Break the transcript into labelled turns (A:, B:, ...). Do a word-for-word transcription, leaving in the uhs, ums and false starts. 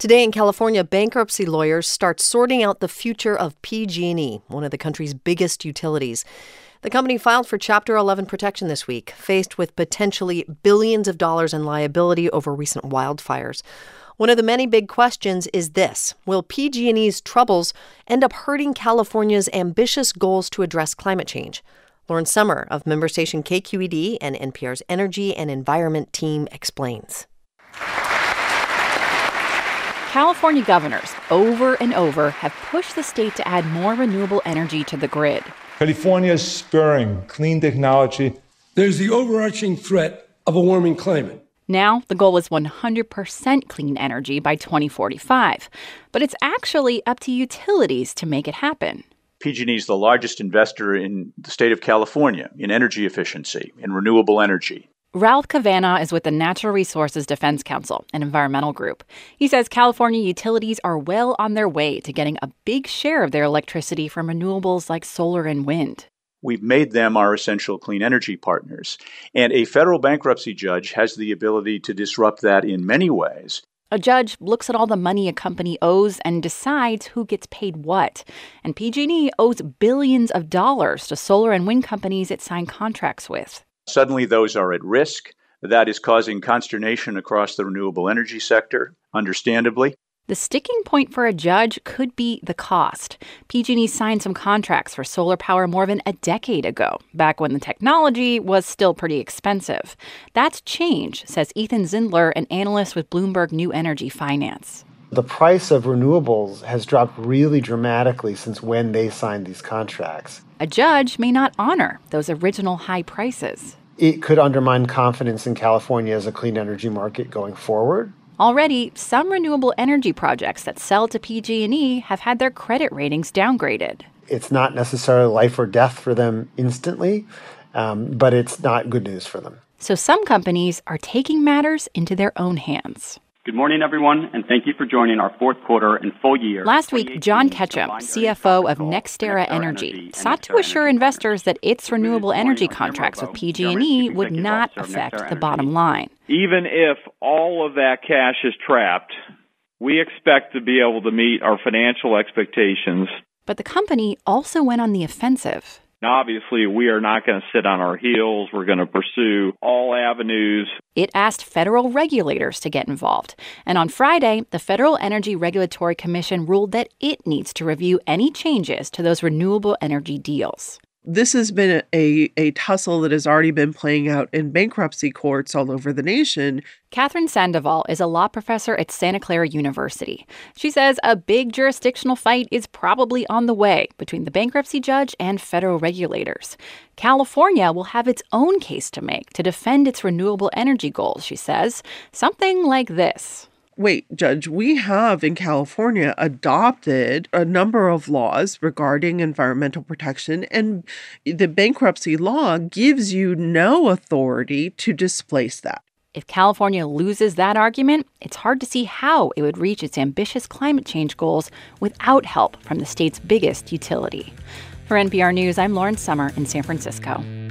A: Today in California, bankruptcy lawyers start sorting out the future of P G and E, one of the country's biggest utilities. The company filed for Chapter eleven protection this week, faced with potentially billions of dollars in liability over recent wildfires. One of the many big questions is this: will P G and E's troubles end up hurting California's ambitious goals to address climate change? Lauren Sommer of member station K Q E D and N P R's Energy and Environment team explains.
B: California governors over and over have pushed the state to add more renewable energy to the grid.
C: California is spurring clean technology.
D: There's the overarching threat of a warming climate.
B: Now, the goal is one hundred percent clean energy by twenty forty-five. But it's actually up to utilities to make it happen.
E: P G and E is the largest investor in the state of California in energy efficiency, in renewable energy.
B: Ralph Cavanagh is with the Natural Resources Defense Council, an environmental group. He says California utilities are well on their way to getting a big share of their electricity from renewables like solar and wind.
E: We've made them our essential clean energy partners. And a federal bankruptcy judge has the ability to disrupt that in many ways.
B: A judge looks at all the money a company owes and decides who gets paid what. And P G and E owes billions of dollars to solar and wind companies it signed contracts with.
E: Suddenly, those are at risk. That is causing consternation across the renewable energy sector, understandably.
B: The sticking point for a judge could be the cost. P G and E signed some contracts for solar power more than a decade ago, back when the technology was still pretty expensive. That's changed, says Ethan Zindler, an analyst with Bloomberg New Energy Finance.
F: The price of renewables has dropped really dramatically since when they signed these contracts.
B: A judge may not honor those original high prices.
F: It could undermine confidence in California as a clean energy market going forward.
B: Already, some renewable energy projects that sell to P G and E have had their credit ratings downgraded.
F: It's not necessarily life or death for them instantly, um, but it's not good news for them.
B: So some companies are taking matters into their own hands.
G: Good morning, everyone, and thank you for joining our fourth quarter and full year.
B: Last week, John Ketchum, C F O of NextEra Energy, sought to assure investors that its renewable energy contracts with P G and E would not affect the bottom line.
H: Even if all of that cash is trapped, we expect to be able to meet our financial expectations.
B: But the company also went on the offensive.
H: Obviously, we are not going to sit on our heels. We're going to pursue all avenues.
B: It asked federal regulators to get involved. And on Friday, the Federal Energy Regulatory Commission ruled that it needs to review any changes to those renewable energy deals.
I: This has been a, a tussle that has already been playing out in bankruptcy courts all over the nation.
B: Catherine Sandoval is a law professor at Santa Clara University. She says a big jurisdictional fight is probably on the way between the bankruptcy judge and federal regulators. California will have its own case to make to defend its renewable energy goals, she says. Something like this.
I: Wait, Judge, we have in California adopted a number of laws regarding environmental protection, and the bankruptcy law gives you no authority to displace that.
B: If California loses that argument, it's hard to see how it would reach its ambitious climate change goals without help from the state's biggest utility. For N P R News, I'm Lauren Sommer in San Francisco.